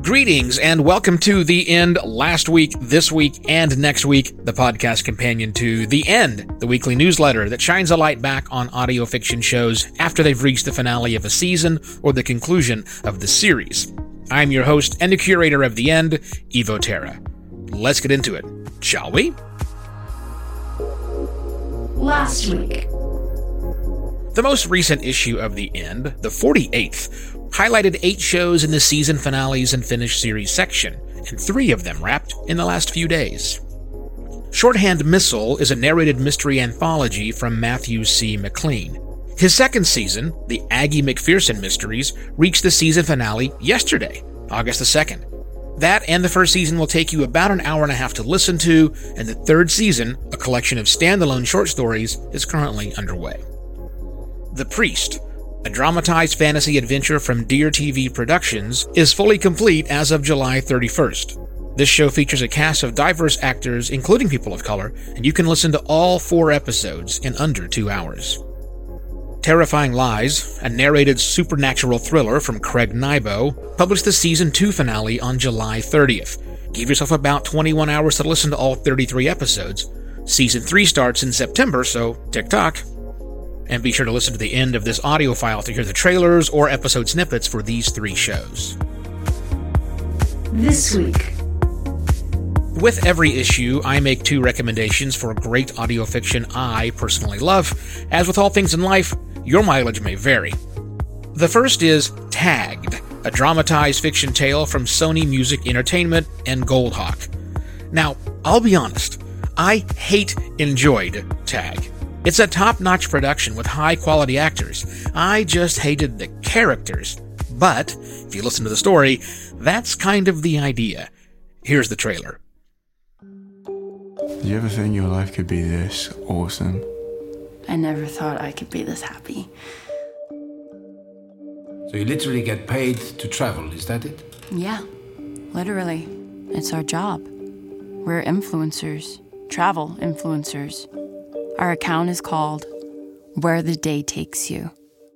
Greetings and welcome to The End. Last week, this week, and next week, the podcast companion to The End, the weekly newsletter that shines a light back on audio fiction shows after they've reached the finale of a season or the conclusion of the series. I'm your host and the curator of The End, Evo Terra. Let's get into it, shall we? Last week. The most recent issue of The End, the 48th, highlighted 8 shows in the season finales and finished series section, and 3 of them wrapped in the last few days. Shorthand Missile is a narrated mystery anthology from Matthew C. McLean. His second season, the Aggie McPherson Mysteries, reached the season finale yesterday, August the 2nd. That and the first season will take you about an hour and a half to listen to, and the third season, a collection of standalone short stories, is currently underway. The Priest, a dramatized fantasy adventure from Deer TV Productions, is fully complete as of July 31st. This show features a cast of diverse actors, including people of color, and you can listen to all 4 episodes in under 2 hours. Terrifying Lies, a narrated supernatural thriller from Craig Nybo, published the Season 2 finale on July 30th. Give yourself about 21 hours to listen to all 33 episodes. Season 3 starts in September, so tick-tock. And be sure to listen to the end of this audio file to hear the trailers or episode snippets for these 3 shows. This week. With every issue, I make 2 recommendations for great audio fiction I personally love. As with all things in life, your mileage may vary. The first is Tagged, a dramatized fiction tale from Sony Music Entertainment and Goldhawk. Now, I'll be honest, I enjoyed Tag. It's a top-notch production with high-quality actors. I just hated the characters. But, if you listen to the story, that's kind of the idea. Here's the trailer. Did you ever think your life could be this awesome? I never thought I could be this happy. So you literally get paid to travel, is that it? Yeah, literally. It's our job. We're influencers, travel influencers. Our account is called Where the Day Takes You.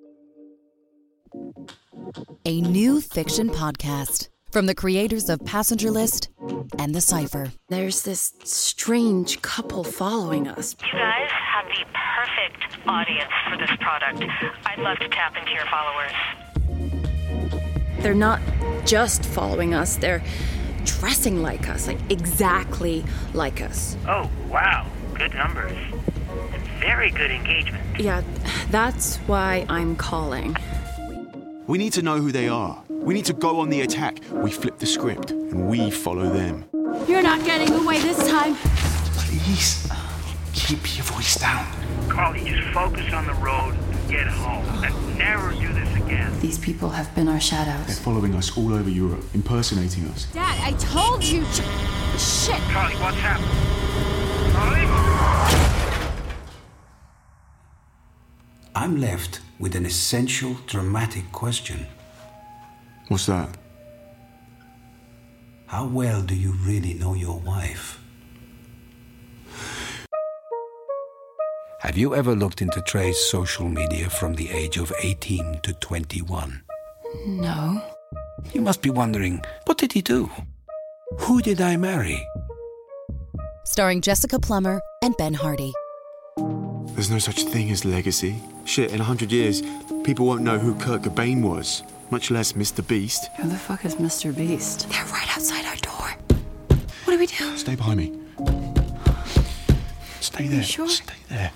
A new fiction podcast from the creators of Passenger List and The Cipher. There's this strange couple following us. You guys have the perfect audience for this product. I'd love to tap into your followers. They're not just following us, they're dressing like us, like exactly like us. Oh, wow. Good numbers. Very good engagement. Yeah, that's why I'm calling. We need to know who they are. We need to go on the attack. We flip the script and we follow them. You're not getting away this time. Please, keep your voice down. Carly, just focus on the road and get home. And never do this again. These people have been our They're shadows. following us all over Europe, impersonating us. Dad, I told you. Shit. Carly, what's happening? Carly? I'm left with an essential dramatic question. What's that? How well do you really know your wife? Have you ever looked into Trey's social media from the age of 18 to 21? No. You must be wondering, what did he do? Who did I marry? Starring Jessica Plummer and Ben Hardy. There's no such thing as legacy. Shit, in 100 years, people won't know who Kurt Cobain was, much less Mr. Beast. Who the fuck is Mr. Beast? They're right outside our door. What do we do? Stay behind me. Stay there. Sure. Stay there.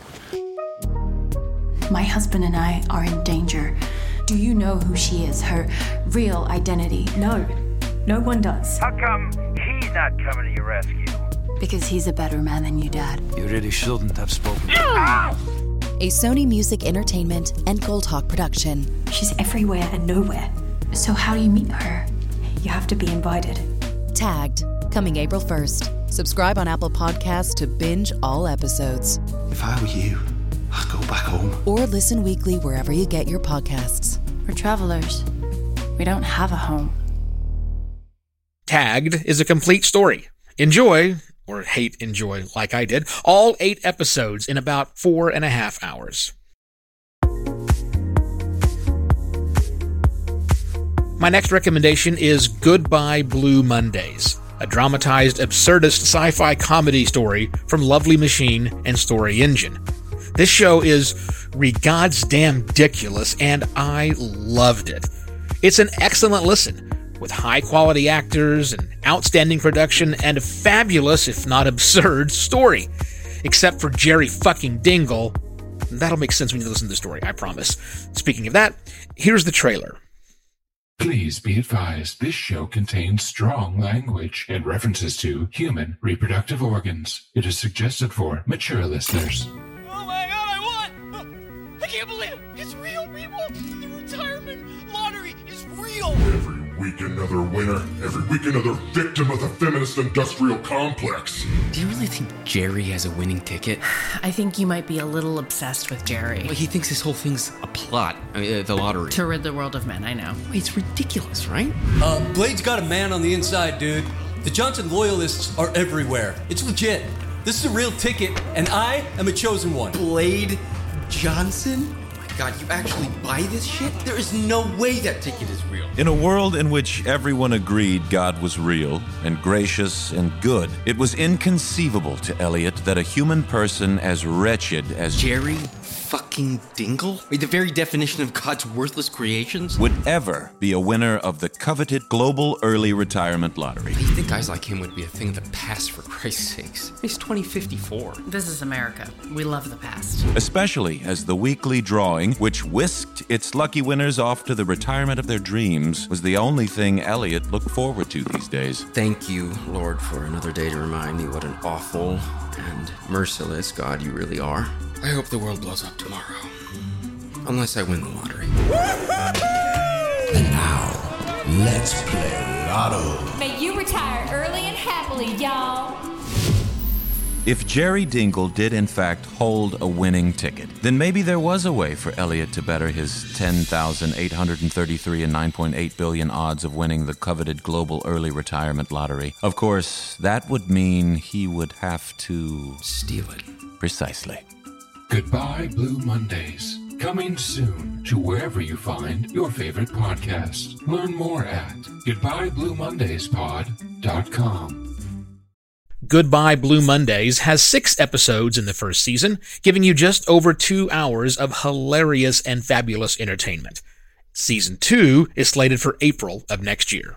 My husband and I are in danger. Do you know who she is? Her real identity? No, no one does. How come he's not coming to your rescue? Because he's a better man than you, Dad. You really shouldn't have spoken. A Sony Music Entertainment and Goldhawk production. She's everywhere and nowhere. So how do you meet her? You have to be invited. Tagged, coming April 1st. Subscribe on Apple Podcasts to binge all episodes. If I were you, I'd go back home. Or listen weekly wherever you get your podcasts. We're travelers. We don't have a home. Tagged is a complete story. Enjoy, or enjoy like I did, all 8 episodes in about 4.5 hours. My next recommendation is Goodbye Blue Mondays, a dramatized, absurdist sci-fi comedy story from Lovely Machine and Story Engine. This show is re-goddamn ridiculous, and I loved it. It's an excellent listen, with high-quality actors, an outstanding production, and a fabulous, if not absurd, story. Except for Jerry fucking Dingle. That'll make sense when you listen to the story, I promise. Speaking of that, here's the trailer. Please be advised, this show contains strong language and references to human reproductive organs. It is suggested for mature listeners. Oh my god, I won! I can't believe it! It's real, people! The retirement lottery is real! Every week another winner. Every week another victim of the feminist industrial complex. Do you really think Jerry has a winning ticket? I think you might be a little obsessed with Jerry. Well, he thinks this whole thing's a plot. The lottery. To rid the world of men, I know. It's ridiculous, right? Blade's got a man on the inside, dude. The Johnson loyalists are everywhere. It's legit. This is a real ticket, and I am a chosen one. Blade Johnson? God, you actually buy this shit? There is no way that ticket is real. In a world in which everyone agreed God was real and gracious and good, it was inconceivable to Elliot that a human person as wretched as Jerry fucking Dingle? The very definition of God's worthless creations? would ever be a winner of the coveted Global Early Retirement Lottery. You think guys like him would be a thing of the past, for Christ's sakes? He's 2054. This is America. We love the past. Especially as the weekly drawing, which whisked its lucky winners off to the retirement of their dreams, was the only thing Elliot looked forward to these days. Thank you, Lord, for another day to remind me what an awful and merciless God you really are. I hope the world blows up tomorrow. Unless I win the lottery. And now, let's play Lotto. May you retire early and happily, y'all. If Jerry Dingle did in fact hold a winning ticket, then maybe there was a way for Elliot to better his 10,833 and 9.8 billion odds of winning the coveted Global Early Retirement Lottery. Of course, that would mean he would have to steal it. Precisely. Goodbye Blue Mondays. Coming soon to wherever you find your favorite podcast. Learn more at goodbyebluemondayspod.com. Goodbye Blue Mondays has 6 episodes in the first season, giving you just over 2 hours of hilarious and fabulous entertainment. Season 2 is slated for April of next year.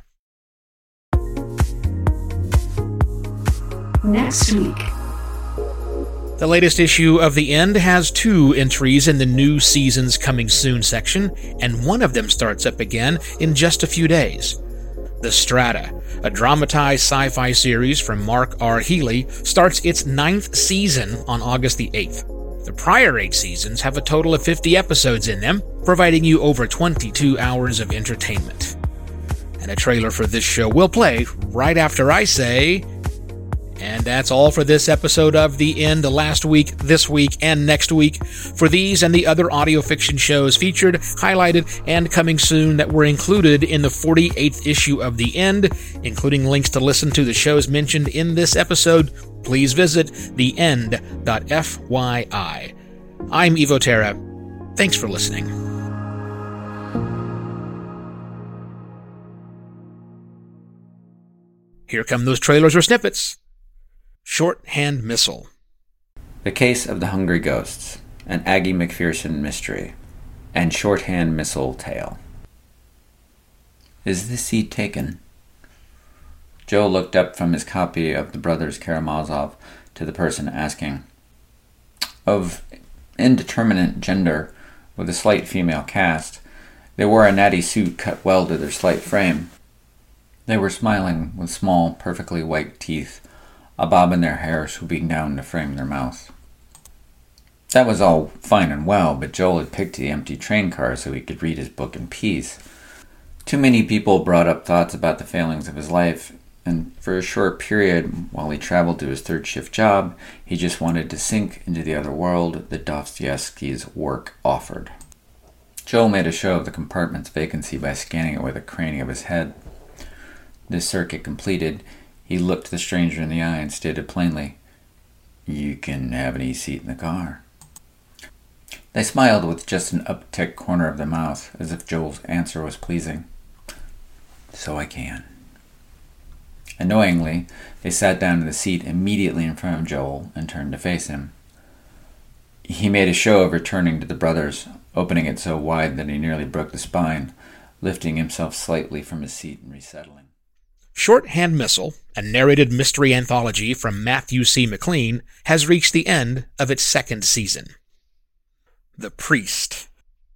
Next week. The latest issue of The End has 2 entries in the new season's coming soon section, and one of them starts up again in just a few days. The Strata, a dramatized sci-fi series from Mark R. Healy, starts its 9th season on August the 8th. The prior 8 seasons have a total of 50 episodes in them, providing you over 22 hours of entertainment. And a trailer for this show will play right after I say... And that's all for this episode of The End last week, this week, and next week. For these and the other audio fiction shows featured, highlighted, and coming soon that were included in the 48th issue of The End, including links to listen to the shows mentioned in this episode, please visit theend.fyi. I'm Evo Terra. Thanks for listening. Here come those trailers or snippets. Shorthand Missile. The Case of the Hungry Ghosts, an Aggie McPherson mystery, and Shorthand Missile tale. Is this seat taken? Joe looked up from his copy of the Brothers Karamazov to the person asking. Of indeterminate gender, with a slight female cast, they wore a natty suit cut well to their slight frame. They were smiling with small, perfectly white teeth, a bob in their hair swooping down to frame their mouth. That was all fine and well, but Joel had picked the empty train car so he could read his book in peace. Too many people brought up thoughts about the failings of his life, and for a short period, while he traveled to his third-shift job, he just wanted to sink into the other world that Dostoevsky's work offered. Joel made a show of the compartment's vacancy by scanning it with a craning of his head. This circuit completed, he looked the stranger in the eye and stated plainly, "You can have any seat in the car." They smiled with just an uptick corner of the mouth, as if Joel's answer was pleasing. so I can. Annoyingly, they sat down in the seat immediately in front of Joel and turned to face him. He made a show of returning to the brothers, opening it so wide that he nearly broke the spine, lifting himself slightly from his seat and resettling. Shorthand Missile, a narrated mystery anthology from Matthew C. McLean, has reached the end of its second season. The Priest.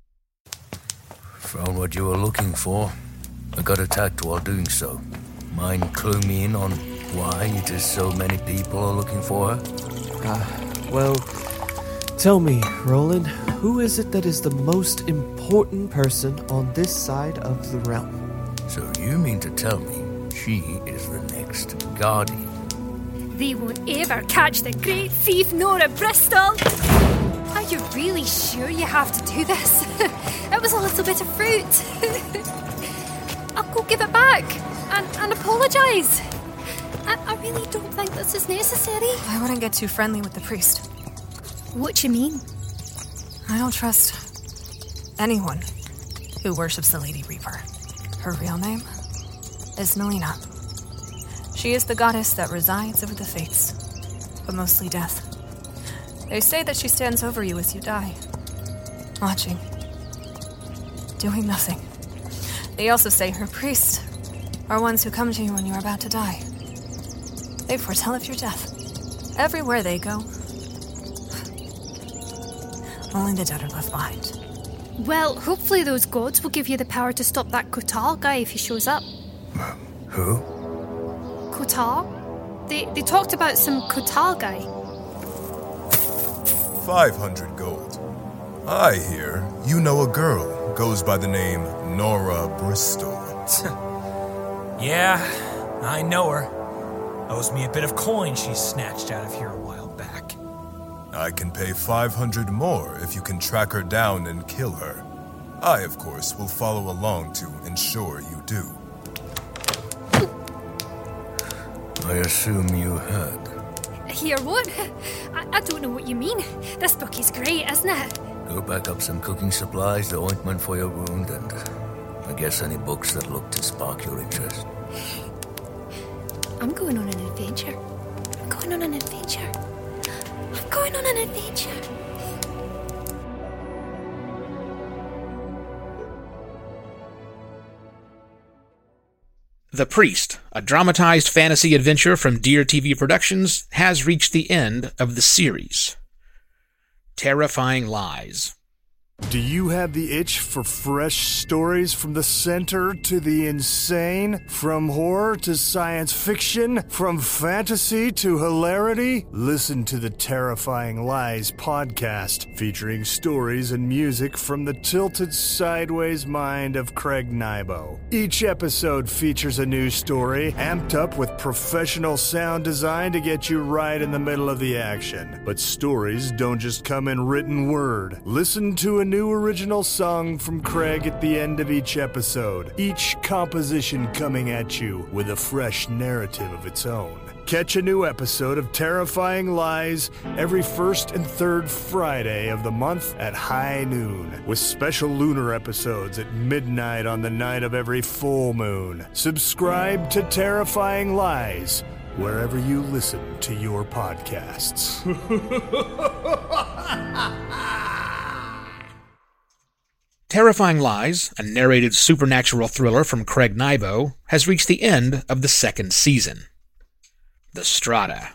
Found what you were looking for. I got attacked while doing so. Mind clue me in on why it is so many people are looking for her? Well, tell me, Roland, who is it that is the most important person on this side of the realm? So you mean to tell me she is the next Guardian? They won't ever catch the great thief Nora Bristol! Are you really sure you have to do this? It was a little bit of fruit. I'll go give it back and apologise. I really don't think this is necessary. I wouldn't get too friendly with the priest. What you mean? I don't trust anyone who worships the Lady Reaper. Her real name is Melina. She is the goddess that resides over the fates, but mostly death. They say that she stands over you as you die, watching, doing nothing. They also say her priests are ones who come to you when you're about to die. They foretell of your death. Everywhere they go, only the dead are left behind. Well, hopefully those gods will give you the power to stop that Kotal guy if he shows up. Who? Kotal? They talked about some Kotal guy. 500 gold. I hear you know a girl goes by the name Nora Bristol. Yeah, I know her. Owes me a bit of coin she snatched out of here a while back. I can pay 500 more if you can track her down and kill her. I, of course, will follow along to ensure you do. I assume you heard. Hear what? I don't know what you mean. This book is great, isn't it? Go back up some cooking supplies, the ointment for your wound, and I guess any books that look to spark your interest. I'm going on an adventure. I'm going on an adventure. I'm going on an adventure. The Priest, a dramatized fantasy adventure from Deer TV Productions, has reached the end of the series. Terrifying Lies. Do you have the itch for fresh stories from the center to the insane? From horror to science fiction? From fantasy to hilarity? Listen to the Terrifying Lies podcast, featuring stories and music from the tilted sideways mind of Craig Nybo. Each episode features a new story, amped up with professional sound design to get you right in the middle of the action. But stories don't just come in written word. Listen to a new original song from Craig at the end of each episode, each composition coming at you with a fresh narrative of its own. Catch a new episode of Terrifying Lies every first and third Friday of the month at high noon, with special lunar episodes at midnight on the night of every full moon. Subscribe to Terrifying Lies wherever you listen to your podcasts. Terrifying Lies, a narrated supernatural thriller from Craig Nybo, has reached the end of the second season. The Strata.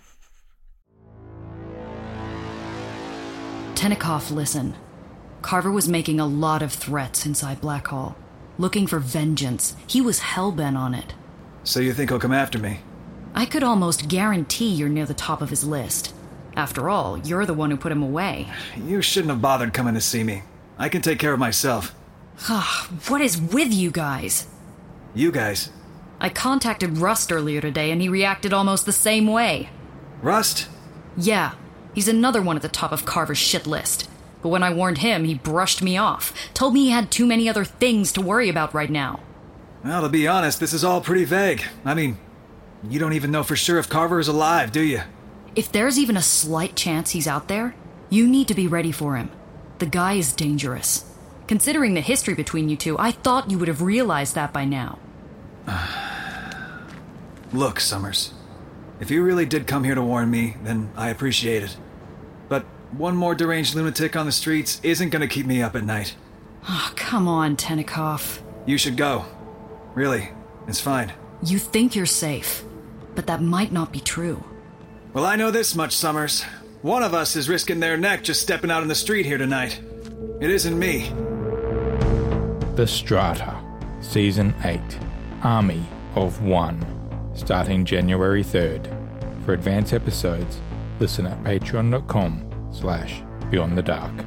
Tenikoff, listen. Carver was making a lot of threats inside Blackhall, looking for vengeance. He was hellbent on it. So you think he'll come after me? I could almost guarantee you're near the top of his list. After all, you're the one who put him away. You shouldn't have bothered coming to see me. I can take care of myself. What is with you guys? You guys? I contacted Rust earlier today and he reacted almost the same way. Rust? Yeah, he's another one at the top of Carver's shit list. But when I warned him, he brushed me off. Told me he had too many other things to worry about right now. Well, to be honest, this is all pretty vague. I mean, you don't even know for sure if Carver is alive, do you? If there's even a slight chance he's out there, you need to be ready for him. The guy is dangerous. Considering the history between you two, I thought you would have realized that by now. Look, Summers. If you really did come here to warn me, then I appreciate it. But one more deranged lunatic on the streets isn't gonna keep me up at night. Oh, come on, Tenikoff. You should go. Really, it's fine. You think you're safe, but that might not be true. Well, I know this much, Summers. One of us is risking their neck just stepping out in the street here tonight. It isn't me. The Strata, Season 8, Army of One, starting January 3rd. For advance episodes, listen at patreon.com/beyondthedark.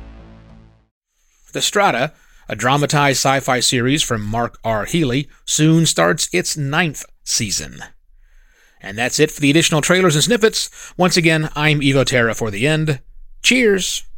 The Strata, a dramatized sci-fi series from Mark R. Healy, soon starts its 9th season. And that's it for the additional trailers and snippets. Once again, I'm Evo Terra for The End. Cheers!